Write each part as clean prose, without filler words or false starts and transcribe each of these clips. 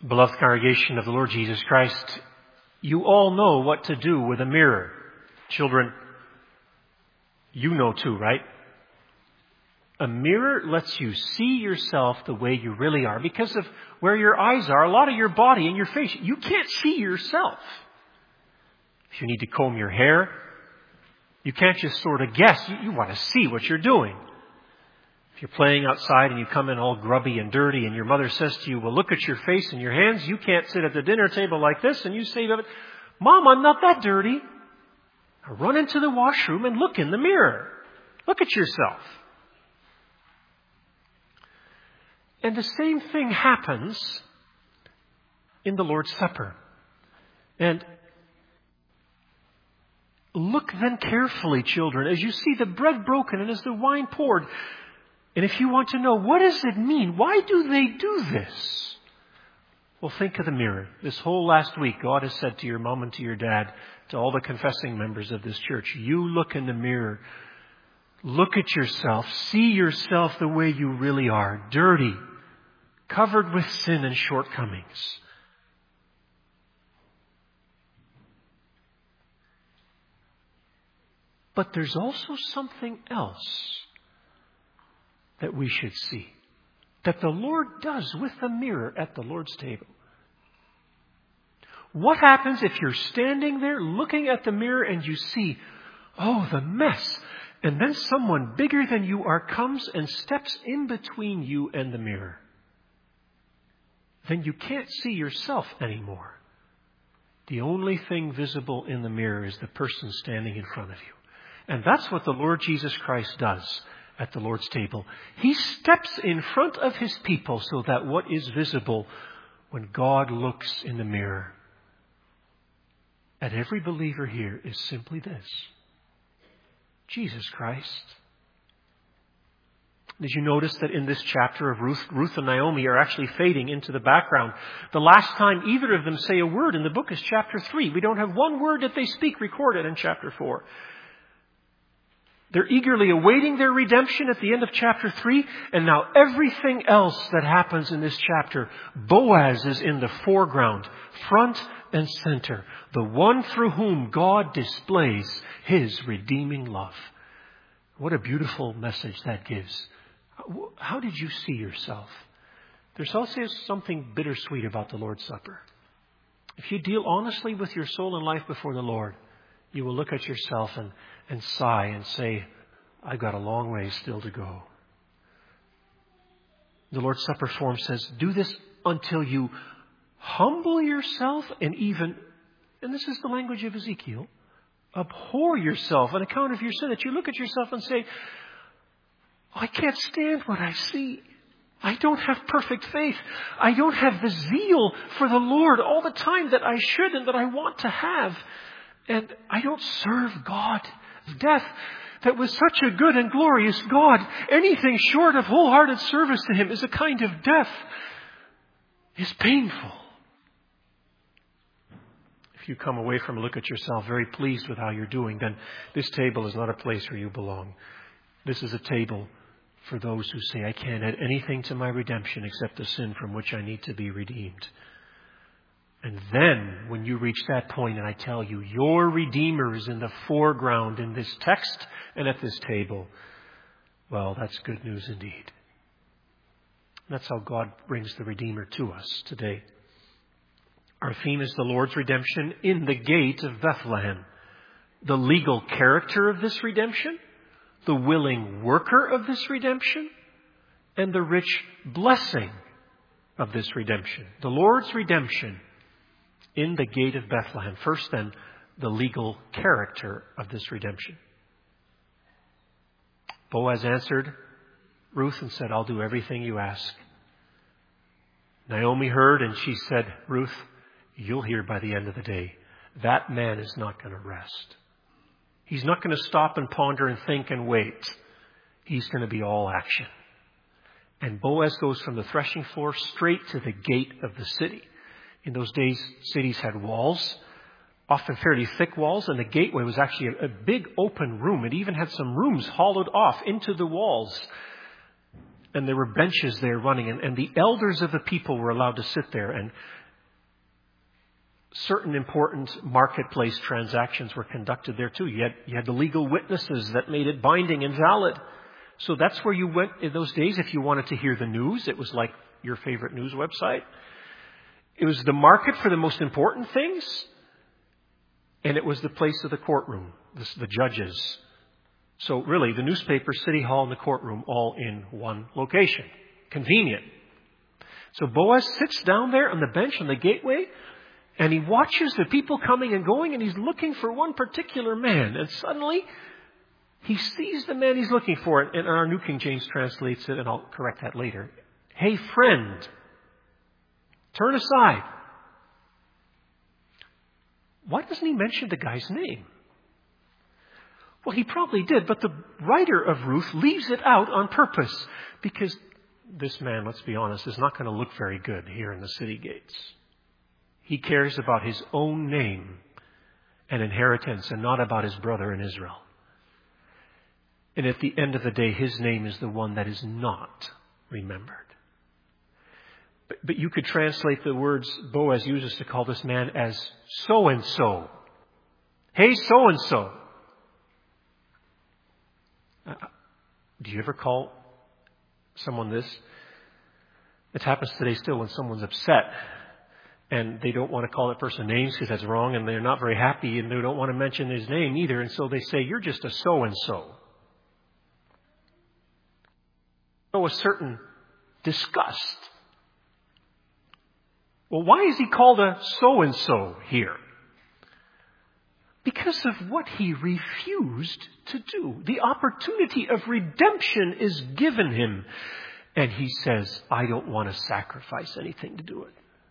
Beloved congregation of the Lord Jesus Christ, you all know what to do with a mirror. Children, you know too, right? A mirror lets you see yourself the way you really are. Because of where your eyes are, a lot of your body and your face, you can't see yourself. If you need to comb your hair, you can't just sort of guess. You want to see what you're doing. If you're playing outside and you come in all grubby and dirty and your mother says to you, well, look at your face and your hands. You can't sit at the dinner table like this. And you say to it, Mom, I'm not that dirty. Now run into the washroom and look in the mirror. Look at yourself. And the same thing happens in the Lord's Supper. And look then carefully, children, as you see the bread broken and as the wine poured. And if you want to know, what does it mean? Why do they do this? Well, think of the mirror. This whole last week, God has said to your mom and to your dad, to all the confessing members of this church, you look in the mirror. Look at yourself. See yourself the way you really are. Dirty. Covered with sin and shortcomings. But there's also something else that we should see. That the Lord does with the mirror at the Lord's table. What happens if you're standing there looking at the mirror and you see, oh, the mess. And then someone bigger than you are comes and steps in between you and the mirror. Then you can't see yourself anymore. The only thing visible in the mirror is the person standing in front of you. And that's what the Lord Jesus Christ does at the Lord's table. He steps in front of His people so that what is visible when God looks in the mirror at every believer here is simply this: Jesus Christ. Did you notice that in this chapter of Ruth and Naomi are actually fading into the background? The last time either of them say a word in the book is chapter 3. We don't have one word that they speak recorded in chapter 4. They're eagerly awaiting their redemption at the end of chapter 3. And now everything else that happens in this chapter, Boaz is in the foreground, front and center. The one through whom God displays His redeeming love. What a beautiful message that gives. How did you see yourself? There's also something bittersweet about the Lord's Supper. If you deal honestly with your soul and life before the Lord, you will look at yourself and sigh and say, I've got a long way still to go. The Lord's Supper form says, do this until you humble yourself and even, and this is the language of Ezekiel, abhor yourself on account of your sin. That you look at yourself and say, I can't stand what I see. I don't have perfect faith. I don't have the zeal for the Lord all the time that I should and that I want to have. And I don't serve God. Death that was such a good and glorious God, anything short of wholehearted service to Him is a kind of death. It's painful. If you come away from a look at yourself very pleased with how you're doing, then this table is not a place where you belong. This is a table for those who say, I can't add anything to my redemption except the sin from which I need to be redeemed. And then, when you reach that point, and I tell you, your Redeemer is in the foreground in this text and at this table, well, that's good news indeed. That's how God brings the Redeemer to us today. Our theme is the Lord's redemption in the gate of Bethlehem. The legal character of this redemption, the willing worker of this redemption, and the rich blessing of this redemption. The Lord's redemption in the gate of Bethlehem. First then, the legal character of this redemption. Boaz answered Ruth and said, I'll do everything you ask. Naomi heard and she said, Ruth, you'll hear by the end of the day. That man is not going to rest. He's not going to stop and ponder and think and wait. He's going to be all action. And Boaz goes from the threshing floor straight to the gate of the city. In those days, cities had walls, often fairly thick walls, and the gateway was actually a big open room. It even had some rooms hollowed off into the walls. And there were benches there running, and the elders of the people were allowed to sit there, and certain important marketplace transactions were conducted there too. You had the legal witnesses that made it binding and valid. So that's where you went in those days if you wanted to hear the news. It was like your favorite news website. It was the market for the most important things, and it was the place of the courtroom, the judges. So really, the newspaper, City Hall, and the courtroom all in one location. Convenient. So Boaz sits down there on the bench on the gateway, and he watches the people coming and going, and he's looking for one particular man. And suddenly, he sees the man he's looking for. And our New King James translates it, and I'll correct that later. Hey, friend, turn aside. Why doesn't he mention the guy's name? Well, he probably did, but the writer of Ruth leaves it out on purpose. Because this man, let's be honest, is not going to look very good here in the city gates. He cares about his own name and inheritance and not about his brother in Israel. And at the end of the day, his name is the one that is not remembered. But you could translate the words Boaz uses to call this man as so-and-so. Hey, so-and-so. Do you ever call someone this? It happens today still when someone's upset and they don't want to call that person names because that's wrong, and they're not very happy and they don't want to mention his name either, and so they say, you're just a so-and-so. So a certain disgust. Well, why is he called a so-and-so here? Because of what he refused to do. The opportunity of redemption is given him. And he says, I don't want to sacrifice anything to do it.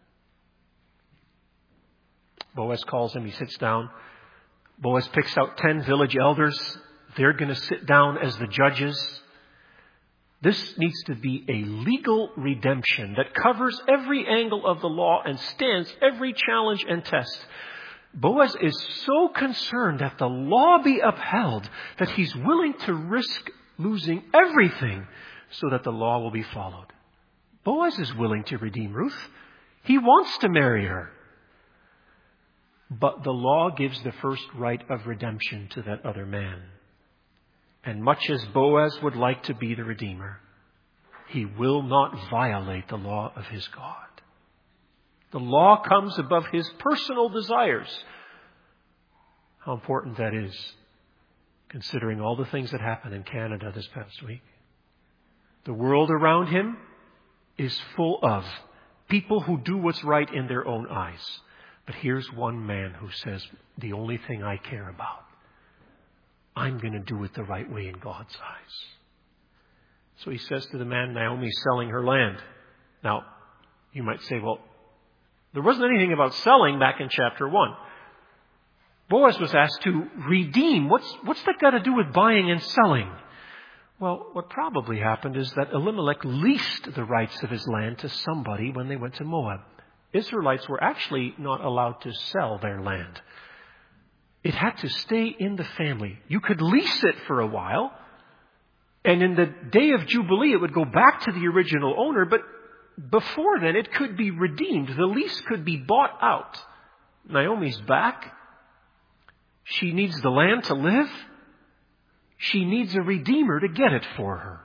Boaz calls him. He sits down. Boaz picks out 10 village elders. They're going to sit down as the judges. This needs to be a legal redemption that covers every angle of the law and stands every challenge and test. Boaz is so concerned that the law be upheld that he's willing to risk losing everything so that the law will be followed. Boaz is willing to redeem Ruth. He wants to marry her. But the law gives the first right of redemption to that other man. And much as Boaz would like to be the redeemer, he will not violate the law of his God. The law comes above his personal desires. How important that is, considering all the things that happened in Canada this past week. The world around him is full of people who do what's right in their own eyes. But here's one man who says, the only thing I care about, I'm going to do it the right way in God's eyes. So he says to the man, Naomi's selling her land. Now, you might say, well, there wasn't anything about selling back in chapter 1. Boaz was asked to redeem. What's that got to do with buying and selling? Well, what probably happened is that Elimelech leased the rights of his land to somebody when they went to Moab. Israelites were actually not allowed to sell their land. It had to stay in the family. You could lease it for a while, and in the day of Jubilee, it would go back to the original owner, but before then, it could be redeemed. The lease could be bought out. Naomi's back. She needs the land to live. She needs a redeemer to get it for her.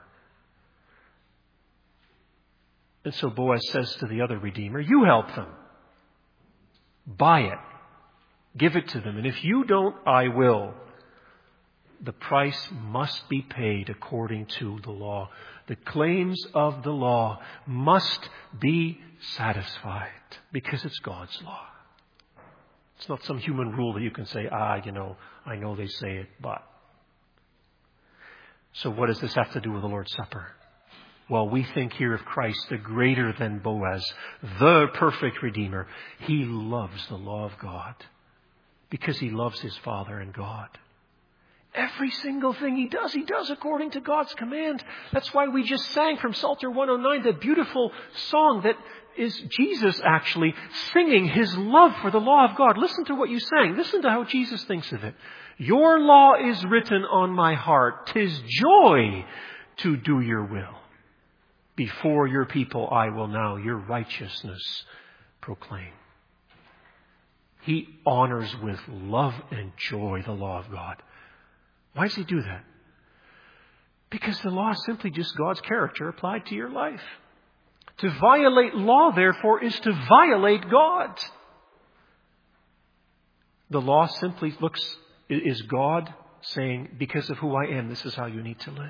And so Boaz says to the other redeemer, you help them. Buy it. Give it to them. And if you don't, I will. The price must be paid according to the law. The claims of the law must be satisfied because it's God's law. It's not some human rule that you can say, I know they say it, but. So what does this have to do with the Lord's Supper? Well, we think here of Christ, the greater than Boaz, the perfect Redeemer. He loves the law of God because he loves his Father and God. Every single thing he does according to God's command. That's why we just sang from Psalter 109, that beautiful song that is Jesus actually singing his love for the law of God. Listen to what you sang. Listen to how Jesus thinks of it. Your law is written on my heart. 'Tis joy to do your will. Before your people I will now your righteousness proclaim. He honors with love and joy the law of God. Why does he do that? Because the law is simply just God's character applied to your life. To violate law, therefore, is to violate God. The law simply is God saying, because of who I am, this is how you need to live.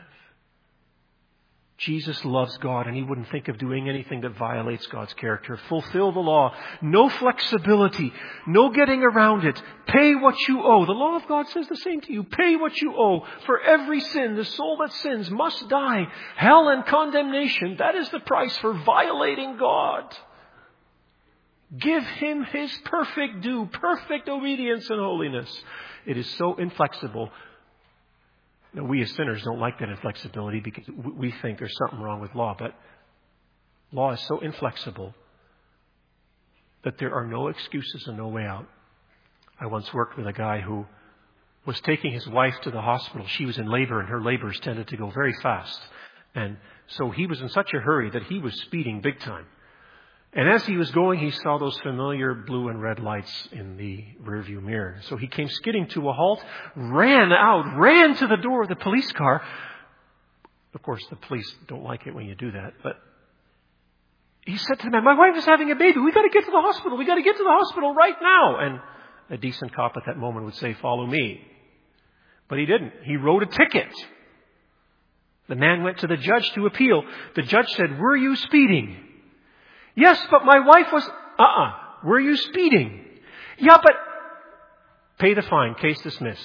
Jesus loves God, and he wouldn't think of doing anything that violates God's character. Fulfill the law. No flexibility. No getting around it. Pay what you owe. The law of God says the same to you. Pay what you owe. For every sin, the soul that sins must die. Hell and condemnation. That is the price for violating God. Give him his perfect due, perfect obedience and holiness. It is so inflexible. Now, we as sinners don't like that inflexibility because we think there's something wrong with law. But law is so inflexible that there are no excuses and no way out. I once worked with a guy who was taking his wife to the hospital. She was in labor, and her labors tended to go very fast. And so he was in such a hurry that he was speeding big time. And as he was going, he saw those familiar blue and red lights in the rearview mirror. So he came skidding to a halt, ran to the door of the police car. Of course, the police don't like it when you do that. But he said to the man, my wife is having a baby. We've got to get to the hospital. We've got to get to the hospital right now. And a decent cop at that moment would say, follow me. But he didn't. He wrote a ticket. The man went to the judge to appeal. The judge said, were you speeding? Yes, but my wife was... Were you speeding? Yeah, but... Pay the fine. Case dismissed.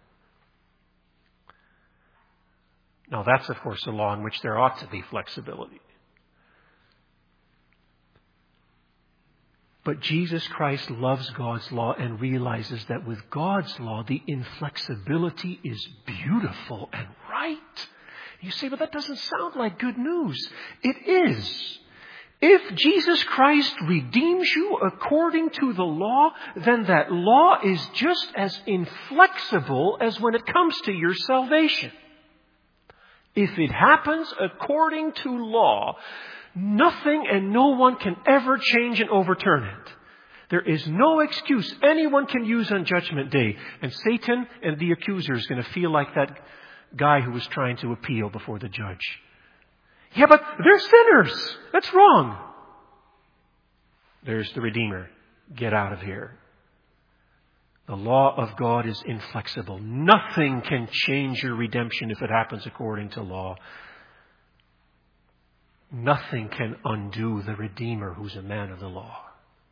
Now that's, of course, a law in which there ought to be flexibility. But Jesus Christ loves God's law and realizes that with God's law, the inflexibility is beautiful and right. You say, but that doesn't sound like good news. It is. If Jesus Christ redeems you according to the law, then that law is just as inflexible as when it comes to your salvation. If it happens according to law, nothing and no one can ever change and overturn it. There is no excuse anyone can use on Judgment Day. And Satan and the accuser is going to feel like that guy who was trying to appeal before the judge. Yeah, but they're sinners. That's wrong. There's the Redeemer. Get out of here. The law of God is inflexible. Nothing can change your redemption if it happens according to law. Nothing can undo the Redeemer who's a man of the law.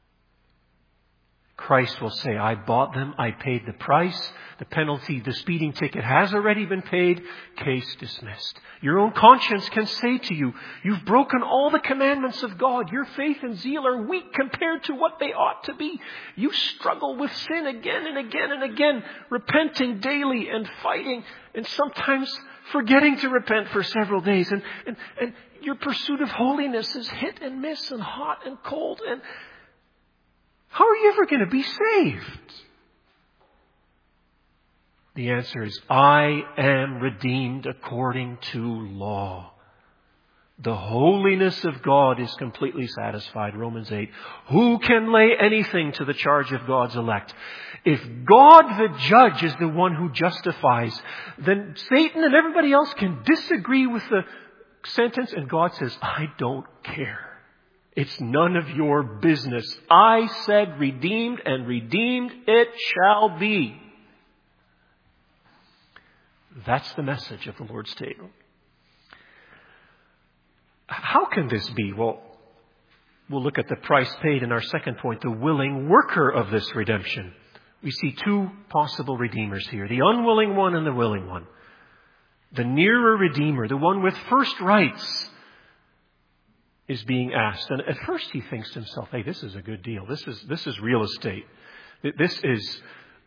Christ will say, I bought them, I paid the price, the penalty, the speeding ticket has already been paid, case dismissed. Your own conscience can say to you, you've broken all the commandments of God. Your faith and zeal are weak compared to what they ought to be. You struggle with sin again and again and again, repenting daily and fighting, and sometimes forgetting to repent for several days. And your pursuit of holiness is hit and miss and hot and cold. And how are you ever going to be saved? The answer is, I am redeemed according to law. The holiness of God is completely satisfied. Romans 8. Who can lay anything to the charge of God's elect? If God the judge is the one who justifies, then Satan and everybody else can disagree with the sentence, and God says, I don't care. It's none of your business. I said redeemed, and redeemed it shall be. That's the message of the Lord's table. How can this be? Well, we'll look at the price paid in our second point, the willing worker of this redemption. We see two possible redeemers here, the unwilling one and the willing one. The nearer redeemer, the one with first rights, is being asked. And at first he thinks to himself, hey, this is a good deal. This is real estate. This is,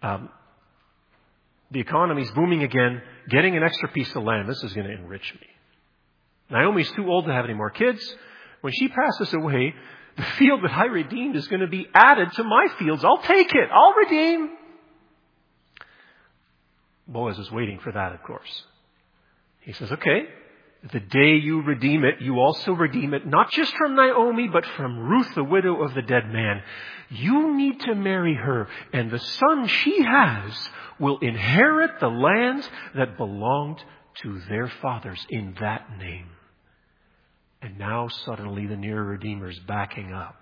the economy's booming again. Getting an extra piece of land, this is going to enrich me. Naomi's too old to have any more kids. When she passes away, the field that I redeemed is going to be added to my fields. I'll take it. I'll redeem. Boaz is waiting for that, of course. He says, okay, The day you redeem it, you also redeem it, not just from Naomi, but from Ruth, the widow of the dead man. You need to marry her, and the son she has will inherit the land that belonged to their fathers in that name. And now suddenly the near Redeemer's backing up.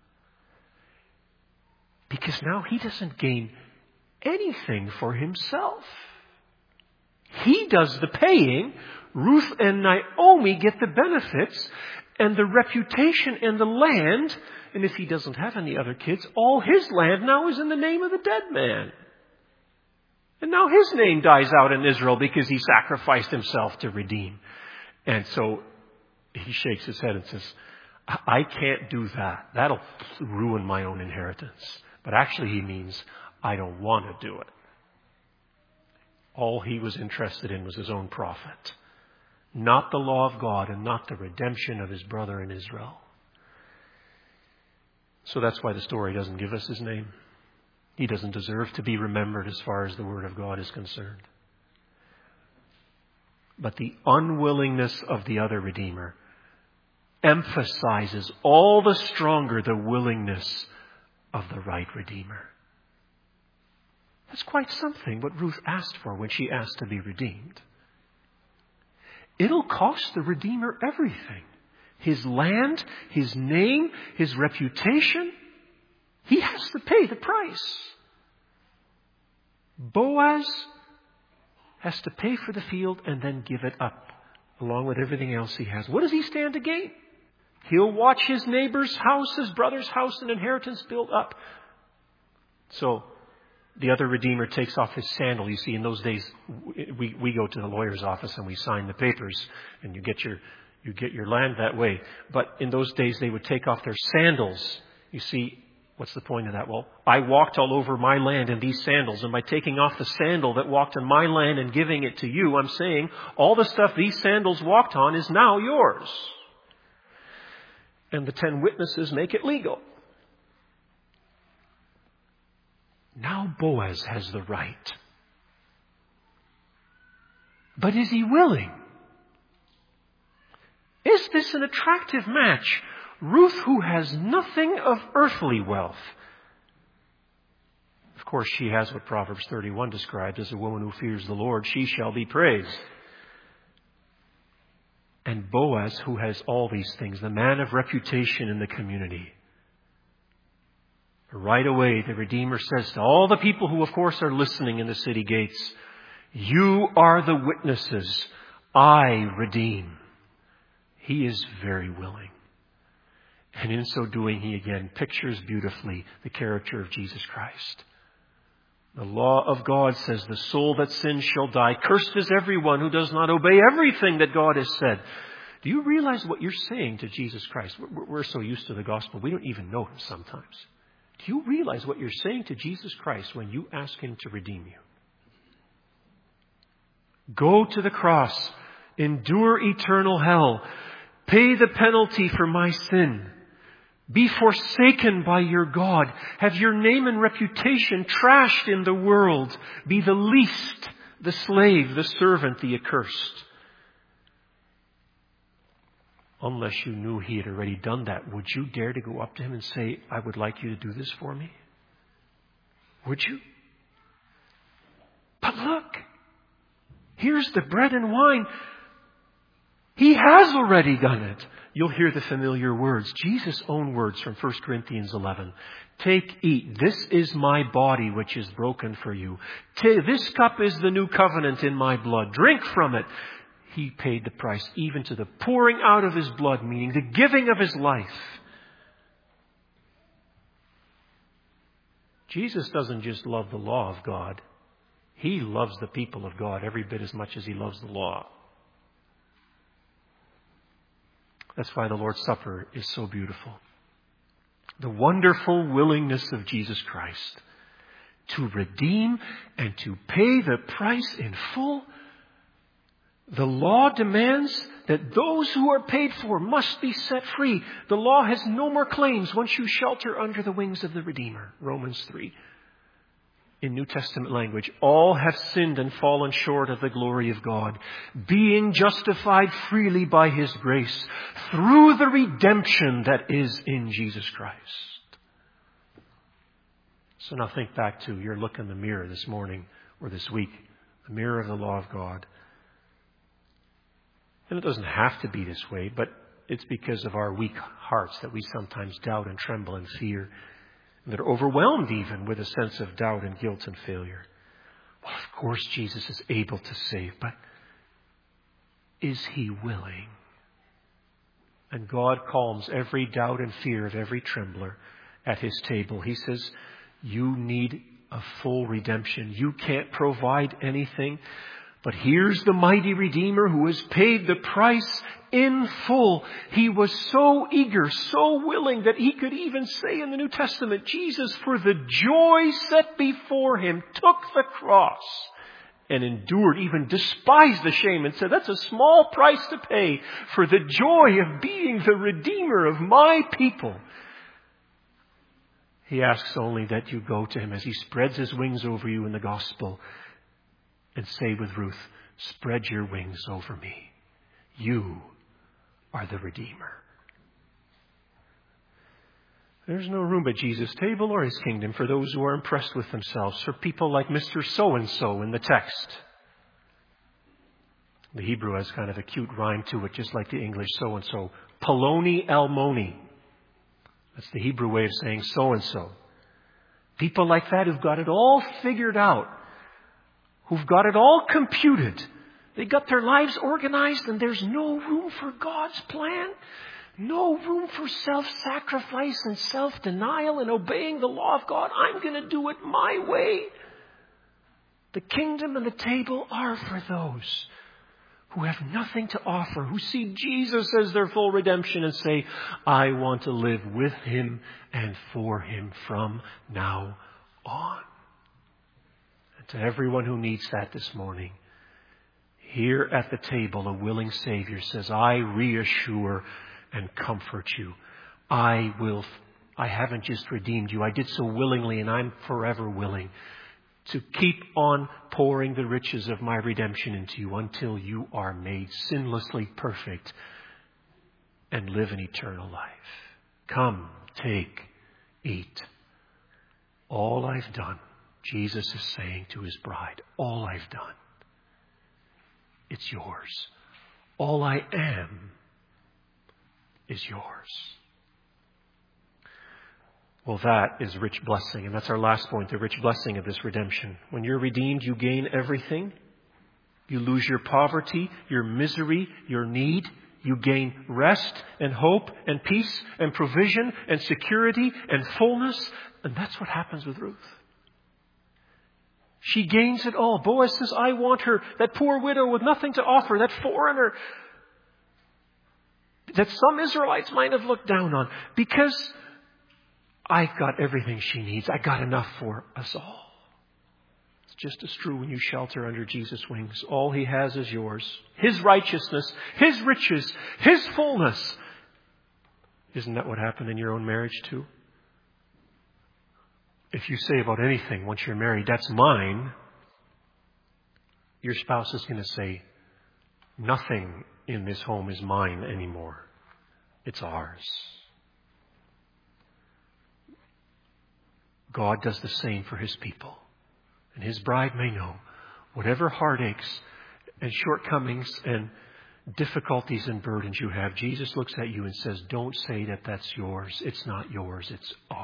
Because now he doesn't gain anything for himself. He does the paying. Ruth and Naomi get the benefits and the reputation and the land. And if he doesn't have any other kids, all his land now is in the name of the dead man. And now his name dies out in Israel because he sacrificed himself to redeem. And so he shakes his head and says, I can't do that. That'll ruin my own inheritance. But actually he means, I don't want to do it. All he was interested in was his own profit. Not the law of God and not the redemption of his brother in Israel. So that's why the story doesn't give us his name. He doesn't deserve to be remembered as far as the Word of God is concerned. But the unwillingness of the other Redeemer emphasizes all the stronger the willingness of the right Redeemer. That's quite something what Ruth asked for when she asked to be redeemed. It'll cost the Redeemer everything. His land, his name, his reputation. He has to pay the price. Boaz has to pay for the field and then give it up, along with everything else he has. What does he stand to gain? He'll watch his neighbor's house, his brother's house, and inheritance build up. So the other Redeemer takes off his sandal. You see, in those days, we go to the lawyer's office and we sign the papers, and you get your land that way. But in those days, they would take off their sandals. You see, what's the point of that? Well, I walked all over my land in these sandals, and by taking off the sandal that walked on my land and giving it to you, I'm saying all the stuff these sandals walked on is now yours. And the 10 witnesses make it legal. Now Boaz has the right. But is he willing? Is this an attractive match? Ruth, who has nothing of earthly wealth. Of course, she has what Proverbs 31 describes as a woman who fears the Lord. She shall be praised. And Boaz, who has all these things, the man of reputation in the community. Right away, the Redeemer says to all the people who, of course, are listening in the city gates, you are the witnesses. I redeem. He is very willing. And in so doing, he again pictures beautifully the character of Jesus Christ. The law of God says the soul that sins shall die. Cursed is everyone who does not obey everything that God has said. Do you realize what you're saying to Jesus Christ? We're so used to the gospel, we don't even know him sometimes. Do you realize what you're saying to Jesus Christ when you ask him to redeem you? Go to the cross, endure eternal hell, pay the penalty for my sin, be forsaken by your God, have your name and reputation trashed in the world, be the least, the slave, the servant, the accursed. Unless you knew he had already done that, would you dare to go up to him and say, I would like you to do this for me? Would you? But look, here's the bread and wine. He has already done it. You'll hear the familiar words, Jesus' own words from 1 Corinthians 11. Take, eat. This is my body which is broken for you. This cup is the new covenant in my blood. Drink from it. He paid the price, even to the pouring out of his blood, meaning the giving of his life. Jesus doesn't just love the law of God. He loves the people of God every bit as much as he loves the law. That's why the Lord's Supper is so beautiful. The wonderful willingness of Jesus Christ to redeem and to pay the price in full. The law demands that those who are paid for must be set free. The law has no more claims once you shelter under the wings of the Redeemer. Romans 3. in New Testament language, all have sinned and fallen short of the glory of God, being justified freely by His grace through the redemption that is in Jesus Christ. So now think back to your look in the mirror this morning or this week, the mirror of the law of God. And it doesn't have to be this way, but it's because of our weak hearts that we sometimes doubt and tremble and fear. And they're overwhelmed even with a sense of doubt and guilt and failure. Well, of course Jesus is able to save, but is He willing? And God calms every doubt and fear of every trembler at His table. He says, you need a full redemption. You can't provide anything. But here's the mighty Redeemer who has paid the price in full. He was so eager, so willing that He could even say in the New Testament, Jesus, for the joy set before Him, took the cross and endured, even despised the shame, and said, that's a small price to pay for the joy of being the Redeemer of my people. He asks only that you go to Him as He spreads His wings over you in the gospel and say with Ruth, spread your wings over me. You are the Redeemer. There's no room at Jesus' table or His kingdom for those who are impressed with themselves, for people like Mr. So-and-so in the text. The Hebrew has kind of a cute rhyme to it, just like the English so-and-so. Poloni Almoni. That's the Hebrew way of saying so-and-so. People like that who've got it all figured out, who've got it all computed. They got their lives organized and there's no room for God's plan. No room for self-sacrifice and self-denial and obeying the law of God. I'm going to do it my way. The kingdom and the table are for those who have nothing to offer, who see Jesus as their full redemption and say, I want to live with Him and for Him from now on. And to everyone who needs that this morning, here at the table, a willing Savior says, I reassure and comfort you. I haven't just redeemed you. I did so willingly, and I'm forever willing to keep on pouring the riches of my redemption into you until you are made sinlessly perfect and live an eternal life. Come, take, eat. All I've done, Jesus is saying to His bride, all I've done, it's yours. All I am is yours. Well, that is rich blessing. And that's our last point, the rich blessing of this redemption. When you're redeemed, you gain everything. You lose your poverty, your misery, your need. You gain rest and hope and peace and provision and security and fullness. And that's what happens with Ruth. She gains it all. Boaz says, I want her, that poor widow with nothing to offer, that foreigner that some Israelites might have looked down on, because I've got everything she needs. I got enough for us all. It's just as true when you shelter under Jesus' wings. All He has is yours. His righteousness, His riches, His fullness. Isn't that what happened in your own marriage too? If you say about anything once you're married, that's mine, your spouse is going to say, nothing in this home is mine anymore. It's ours. God does the same for His people. And His bride may know, whatever heartaches and shortcomings and difficulties and burdens you have, Jesus looks at you and says, don't say that that's yours. It's not yours. It's ours.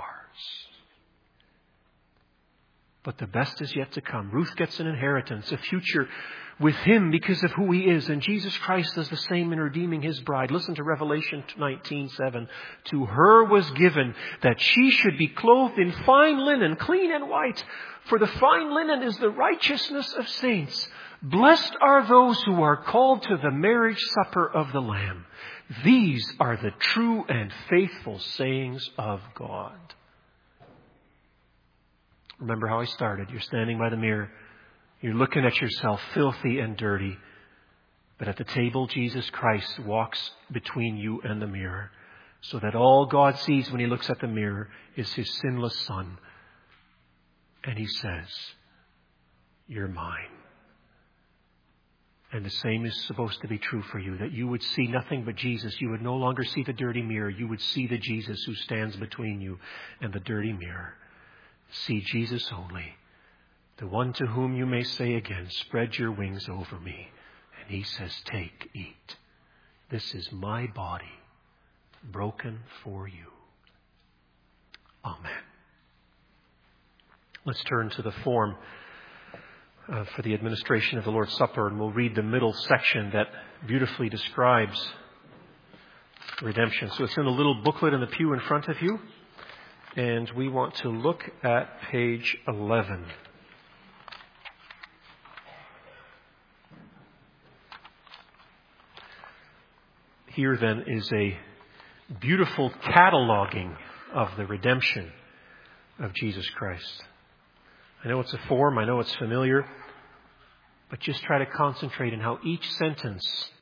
But the best is yet to come. Ruth gets an inheritance, a future with Him because of who He is. And Jesus Christ does the same in redeeming His bride. Listen to Revelation 19:7. To her was given that she should be clothed in fine linen, clean and white. For the fine linen is the righteousness of saints. Blessed are those who are called to the marriage supper of the Lamb. These are the true and faithful sayings of God. Remember how I started. You're standing by the mirror. You're looking at yourself filthy and dirty. But at the table, Jesus Christ walks between you and the mirror, so that all God sees when He looks at the mirror is His sinless Son And he says, you're mine. And the same is supposed to be true for you, that you would see nothing but Jesus. You would no longer see the dirty mirror. You would see the Jesus who stands between you and the dirty mirror. See Jesus only, the one to whom you may say again, spread your wings over me. And he says, take, eat. This is my body, broken for you. Amen. Let's turn to the form for the administration of the Lord's Supper, and we'll read the middle section that beautifully describes redemption. So it's in the little booklet in the pew in front of you, and we want to look at page 11. Here then is a beautiful cataloging of the redemption of Jesus Christ. I know it's a form, I know it's familiar, but just try to concentrate on how each sentence